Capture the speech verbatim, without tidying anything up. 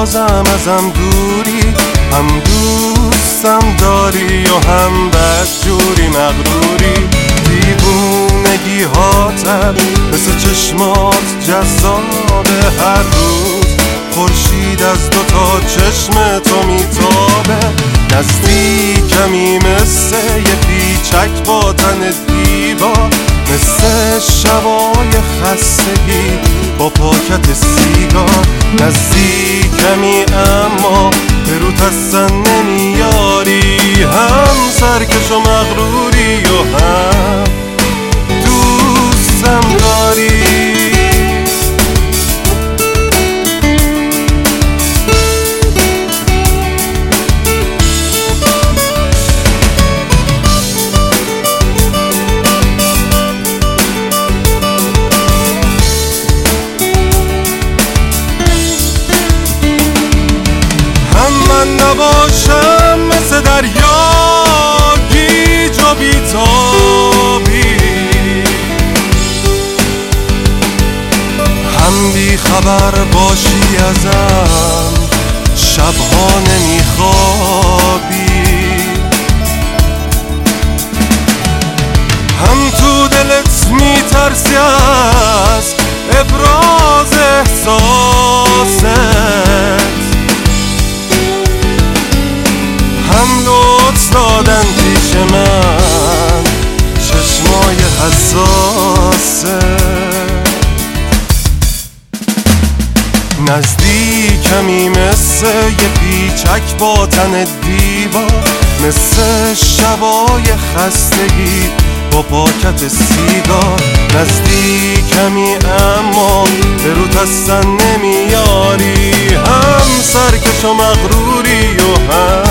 بازم ازم دوری، هم دوستم داری و هم بدجوری مغروری. دیوونگی هاتم مثل چشمات جذابه، هر روز خورشید از دوتا چشم تو میتابه. نزدیکمی مثل یه پیچک با تن دیوا، مثل شبای خستگی با پاکت سیگار. نزدیکمی اما به روت اصلا نمیاری، هم سرکش و مغروری و هم دوستم داری. نباشم مثل دریا گیج و بیتابی، هم بی خبر باشی ازم شبها نمیخوابی، هم تو دلت میترسی از ابراز احساست، هم لطف دادن پیش من چشمای حساسه. نزدیکمی مثل یه پیچک با تن دیوا، مثل شبای خستگی با پاکت سیگار. نزدیکمی اما به روت اصلا نمیاری، هم سرکش و مغروری و هم